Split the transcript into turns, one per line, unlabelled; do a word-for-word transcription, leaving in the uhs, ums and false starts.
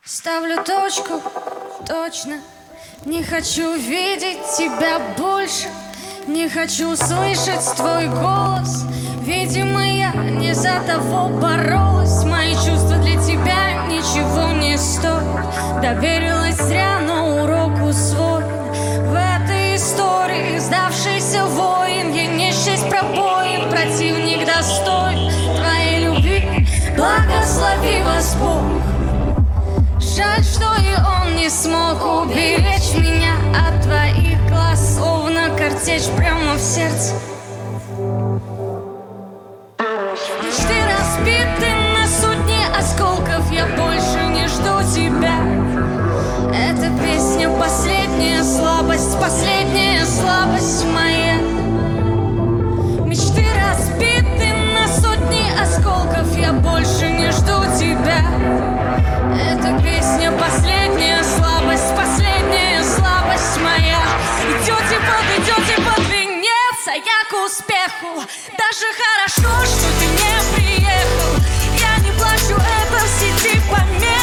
Ставлю точку, точно. Не хочу видеть тебя больше. Не хочу слышать твой голос. Видимо, я не за того боролась. Мои чувства для тебя ничего не стоят. Доверилась зря, но урок усвоен. В этой истории сдавшийся воин. Я несчасть пробоин, противник достоин твоей любви. Благослови вас Бог. Жаль, что и он не смог уберечь меня от твоих глаз, словно картечь прямо в сердце. Мечты разбиты на сотни осколков, я больше не жду тебя. Эта песня последняя слабость, последняя слабость моя. Мечты разбиты на сотни осколков, я больше не жду тебя. Эта песня последняя слабость, последняя слабость моя. Идете под, идете под венец, а я к успеху. Даже хорошо, что ты не приехал. Я не плачу, это в сети помех.